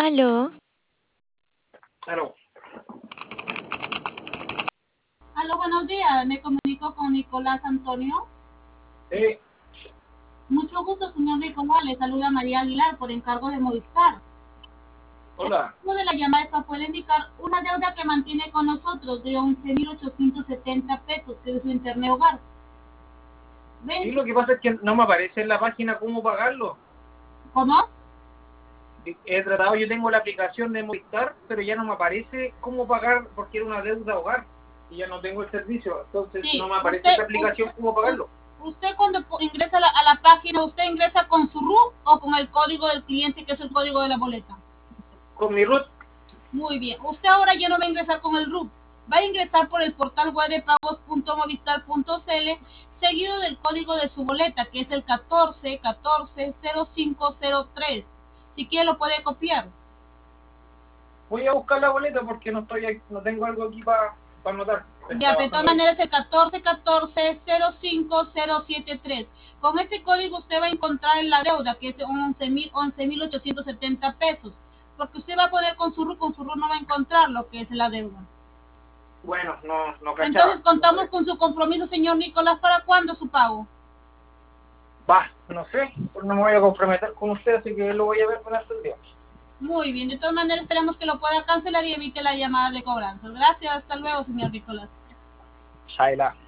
Aló, Claro. Aló, buenos días. Me comunico con Nicolás Antonio. Sí, Mucho gusto, señor Nicolás. Le saluda María Aguilar por encargo de Movistar. hola. Luego de la llamada es para poder indicar una deuda que mantiene con nosotros de 11.870 pesos, que es su internet hogar. Sí, ¿Ven? lo que pasa es que no me aparece en la página cómo pagarlo. ¿Cómo? He tratado, yo tengo la aplicación de Movistar, pero ya no me aparece cómo pagar porque era una deuda hogar y ya no tengo el servicio. Entonces no Sí, me aparece en la aplicación cómo pagarlo. usted cuando ingresa a la página, ¿usted ingresa con su RUT o con el código del cliente, que es el código de la boleta? Con mi root, Muy bien. Usted ahora ya no va a ingresar con el RUT. Va a ingresar por el portal web de pagos.movistar.cl, seguido del código de su boleta, que es el 14140503. Si quiere lo puede copiar. voy a buscar la boleta porque no tengo algo aquí para anotar. Estoy Ya, de todas trabajando ahí. maneras, el 14140503. Con ese código usted va a encontrar en la deuda, que es 11.870 pesos. Porque usted va a poder con su RUT no va a encontrar lo que es la deuda. Bueno, no Entonces cachaba. No contamos sé. con su compromiso, señor Nicolás. ¿Para cuándo su pago? Va, no sé, pues no me voy a comprometer con usted, así que lo voy a ver durante el día. Muy bien, de todas maneras esperamos que lo pueda cancelar y evite la llamada de cobranza. Gracias, hasta luego, señor Nicolás. Shaila.